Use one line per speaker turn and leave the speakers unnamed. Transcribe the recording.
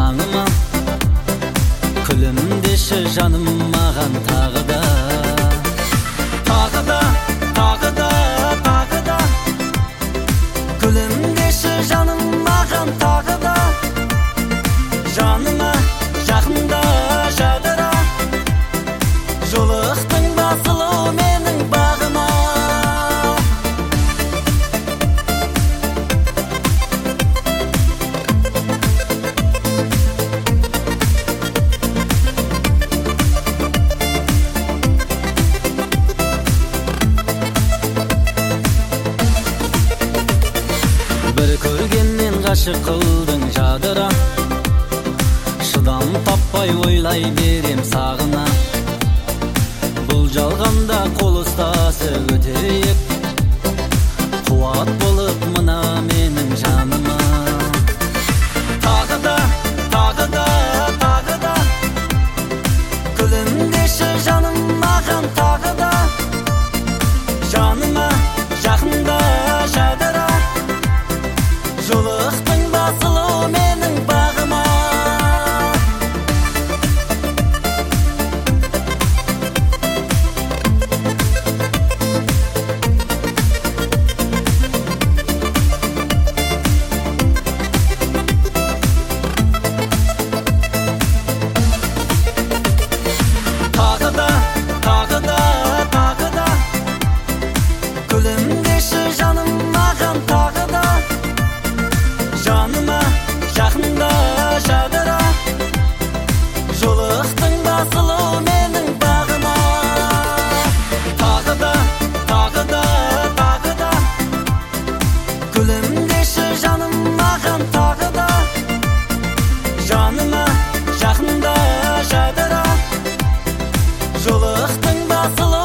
жаңыма, күлімдеші жаным маған тағы да, тағы да, тағы да, тағы да. Күлімдеші жаным маған тағы да, жаныма жақында жадыра, жолықтың басылу менің бағыма. Бір көргеннен ғашық қылдың жадыра, шыдам таппай ойлай берем сағына. Бұл жалғанда қол ұстасы өтейік, қуат болып мына менің жаныма. Тағы да, тағы да, тағы да. Күлімдеші жаным маған тағы да, жаныма жақында жадыра, жолықтың басылу менің бағыма. Тағы да, тағы да, тағы да. Күлімдеші жаным маған тағы да, жаныма жақында жадыра, жолықтың басылу менің бағыма. Тағы да, тағы да, тағы да. Күлімдеші жаным маған тағы да, жаныма жақында жадыра, жолықтың басылу